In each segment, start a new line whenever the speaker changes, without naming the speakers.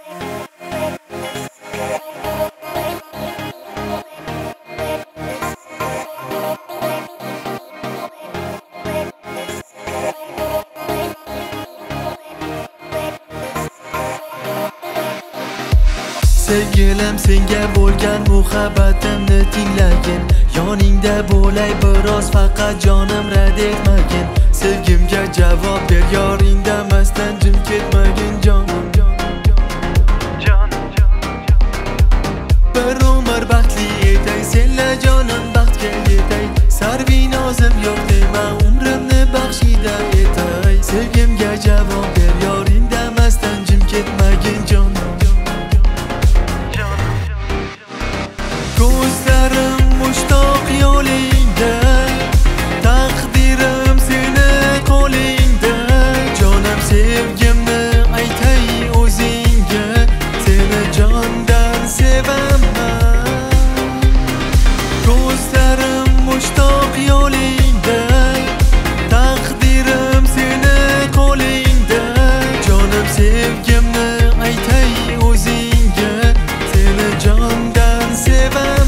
Sevgilim senga bo'lgan muhabbatimni tinglagin, yoningda bo'lay biroz faqat jonim rad etmagin. Sevgimga javob ber, yoring damasdan jim ketmagin jonim. Bir umr baxtli etay, senla jonim baxtga yetay. Sarvinozim yo'q dema, umrimni baxshida etay. Sevgimga javob ber, yoring damasdan jim ketmagin jonim. Ko'zlarim mushtoq yo'lingda, taqdirim seni qo'lingda. Jonim sevgimni aytay o'zingga, seni jondan sevaman. Ko'zlarim mushtoq yo'lingda, taqdirim seni qo'lingda. Jonim sevgimni aytay o'zingga, seni jondan sevaman.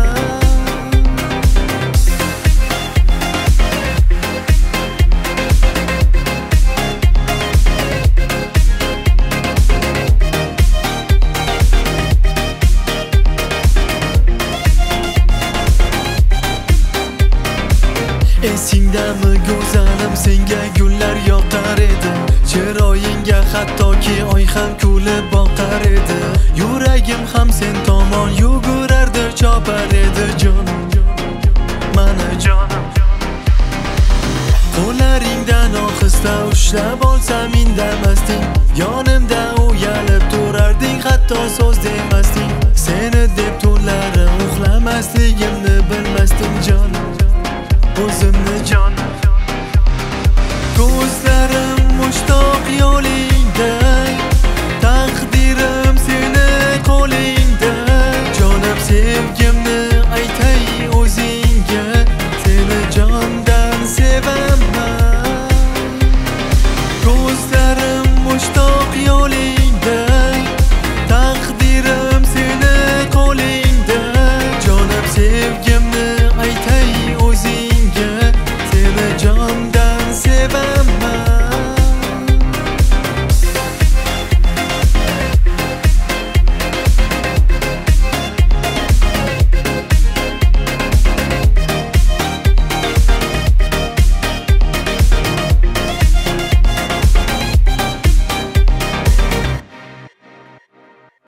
Esingdami go'zalim, senga gullar yoqar edi. Chiroyingga hattoki oy ham kulib boqar edi. Yuragim ham sen tomon yugurardi, chopar edi jonim. Mana jonim, qo'llaringdan ohista ushlab olsam indamasding.